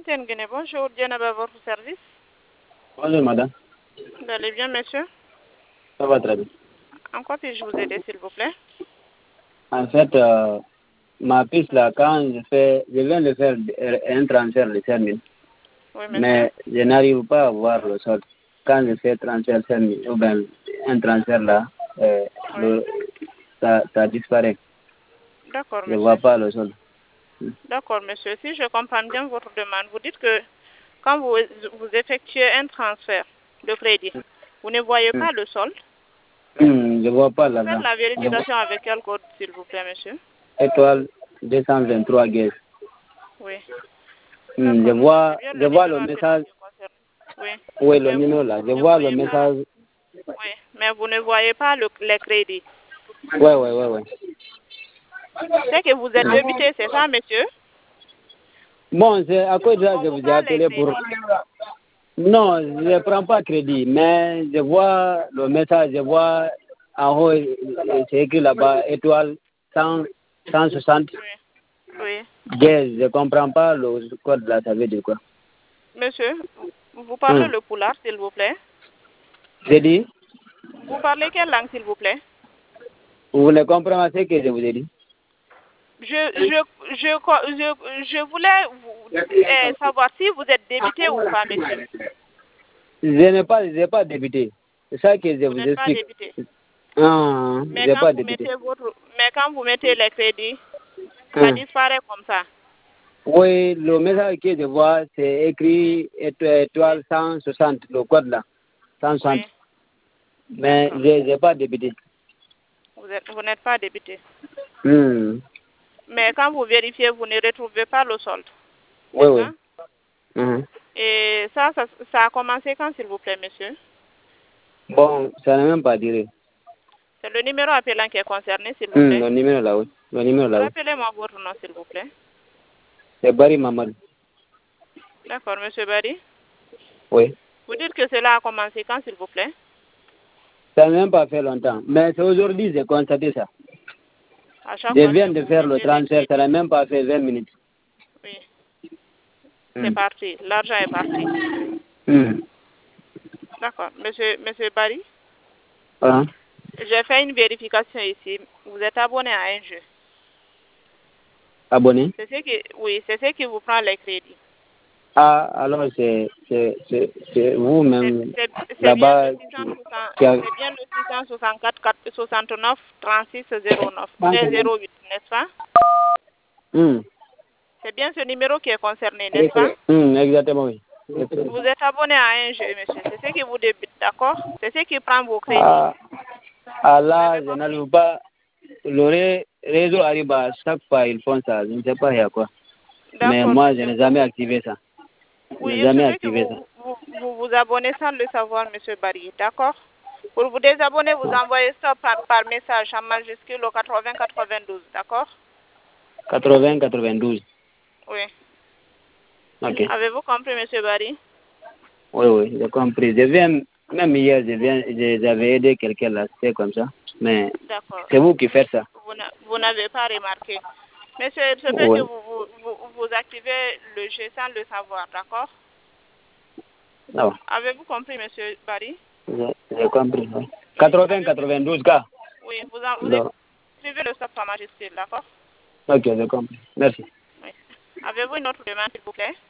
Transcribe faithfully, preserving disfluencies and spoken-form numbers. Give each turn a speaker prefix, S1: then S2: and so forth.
S1: Fontaine Guinée, bonjour, Dieu à votre service.
S2: Bonjour madame.
S1: Vous allez bien, monsieur?
S2: Ça va très bien.
S1: En quoi puis-je vous aider, s'il vous plaît?
S2: En fait, euh, ma piste là, quand je fais, je viens de faire un transfert de cinq mille,
S1: Oui, monsieur.
S2: mais je n'arrive pas à voir le solde. Quand je fais transfert cinq mille, ou bien un transfert là, euh,
S1: Oui.
S2: le, ça, ça disparaît.
S1: D'accord,
S2: Je ne
S1: monsieur.
S2: vois pas le solde.
S1: D'accord, monsieur. Si je comprends bien votre demande, vous dites que quand vous, vous effectuez un transfert de crédit, vous ne voyez pas le solde.
S2: Hum, je ne vois pas
S1: Faites
S2: là-bas.
S1: la vérification avec quel code, s'il vous plaît, monsieur?
S2: Étoile deux cent vingt-trois guest.
S1: Oui.
S2: Hum, je
S1: D'accord,
S2: vois,
S1: monsieur. C'est bien
S2: je
S1: le
S2: vois
S1: numéro
S2: le
S1: appelant
S2: message.
S1: qui est concerné. Oui.
S2: Oui, le
S1: Mais vous
S2: numéro là. Je
S1: ne
S2: vois le
S1: voyez pas...
S2: message.
S1: Oui, mais vous ne voyez pas le, les crédits.
S2: Oui, oui, oui, oui.
S1: C'est que vous êtes débité, c'est ça, monsieur?
S2: Bon, c'est à cause de ça
S1: On
S2: que je
S1: vous
S2: vous ai
S1: parle les
S2: appelé pour...
S1: crédits.
S2: Non, je ne prends pas crédit, mais je vois le message, je vois en haut, c'est écrit là-bas, étoile cent, cent soixante.
S1: Oui. Oui.
S2: Yes, je ne comprends pas le code là, ça veut dire quoi?
S1: Monsieur, vous parlez
S2: Hum.
S1: le poulard, s'il vous plaît?
S2: J'ai dit,
S1: Vous parlez quelle langue, s'il vous plaît?
S2: vous voulez comprendre ce que je vous ai dit?
S1: Je, je, je, je, je voulais vous, euh, savoir si vous êtes débité ou pas, monsieur.
S2: Je n'ai pas, je n'ai pas débuté. C'est ça que je
S1: Vous
S2: vous
S1: n'êtes pas
S2: explique.
S1: débité.
S2: Ah, je
S1: Mais
S2: n'ai
S1: quand
S2: pas
S1: vous
S2: débuté.
S1: mettez votre, mais quand vous mettez les crédits, ça
S2: Hum.
S1: disparaît comme ça.
S2: Oui, le message que je vois, c'est écrit étoile cent soixante, le code là, cent soixante.
S1: Oui.
S2: Mais
S1: D'accord.
S2: je n'ai pas débuté.
S1: Vous êtes, vous n'êtes pas débité.
S2: Hmm.
S1: Mais quand vous vérifiez, vous ne retrouvez pas le solde.
S2: Oui,
S1: N'est-ce
S2: oui.
S1: pas?
S2: Mhm.
S1: Et ça, ça, ça a commencé quand, s'il vous plaît, monsieur?
S2: Bon, ça n'a même pas duré.
S1: C'est le numéro appelant qui est concerné, s'il vous
S2: Hmm,
S1: plaît.
S2: le numéro là, oui. Le numéro là, oui.
S1: Rappelez-moi votre nom, s'il vous plaît.
S2: C'est Barry Mamadou.
S1: D'accord, monsieur Barry.
S2: Oui.
S1: Vous dites que cela a commencé quand, s'il vous plaît?
S2: Ça n'a même pas fait longtemps. Mais c'est aujourd'hui que j'ai constaté ça.
S1: À chaque
S2: Je
S1: fois
S2: viens
S1: que
S2: de
S1: vous
S2: faire le
S1: mettez les
S2: transfert, ça
S1: crédits.
S2: n'a même pas fait vingt minutes.
S1: Oui, c'est
S2: Hmm.
S1: parti. L'argent est parti.
S2: Hmm.
S1: D'accord. Monsieur, monsieur Barry,
S2: Ah.
S1: j'ai fait une vérification ici. Vous êtes abonné à un jeu.
S2: Abonné?
S1: C'est ce qui, oui, c'est ce qui vous prend les crédits.
S2: Ah, alors c'est c'est- c'est- c'est
S1: C'est
S2: vous-même
S1: c'est- c'est bien le
S2: là-bas
S1: six cent soixante,
S2: qui a...
S1: c'est bien le six cent soixante-quatre soixante-neuf trente-six zéro neuf, euh, zéro huit, n'est-ce pas?
S2: Hmm.
S1: C'est bien ce numéro qui est concerné, n'est-ce pas?
S2: Hmm, exactement, oui.
S1: Vous êtes abonné à un jeu, monsieur. C'est ce qui vous débute, d'accord? C'est ce qui prend vos crédits.
S2: Ah, ah
S1: Vous
S2: là,
S1: avez
S2: je
S1: compris?
S2: n'arrive pas. Le ré- réseau arrive à chaque fois, ils font ça. Je ne sais pas il y a quoi. Mais
S1: D'accord,
S2: moi, je
S1: monsieur.
S2: n'ai jamais activé ça. Je
S1: Oui,
S2: n'ai
S1: il se
S2: jamais
S1: peut que
S2: activé ça.
S1: vous vous, vous vous abonnez sans le savoir, monsieur Barry, d'accord? Pour vous désabonner, vous envoyez ça par, par message en majuscule au quatre-vingts quatre-vingt-douze, d'accord?
S2: quatre-vingts quatre-vingt-douze.
S1: Oui.
S2: Ok.
S1: Avez-vous compris, monsieur Barry?
S2: Oui, oui, j'ai compris. Je viens, même hier, je viens, je- j'avais aidé quelqu'un là, c'était comme ça. Mais
S1: D'accord.
S2: c'est vous qui faites ça.
S1: Vous n'a- vous n'avez pas remarqué. Monsieur, il se peut que
S2: Oui.
S1: vous, vous, vous, vous activez le jeu sans le savoir, d'accord?
S2: Ah,
S1: Avez-vous compris, monsieur Barry?
S2: j'ai j'ai compris. Oui.
S1: Oui.
S2: quatre-vingts
S1: Avez-vous...
S2: quatre-vingt-douze cas.
S1: Oui, vous, en- vous
S2: Non.
S1: écrivez le stop par majuscule, d'accord?
S2: Ok, j'ai compris. Merci.
S1: Oui. Avez-vous une autre demande, s'il vous plaît?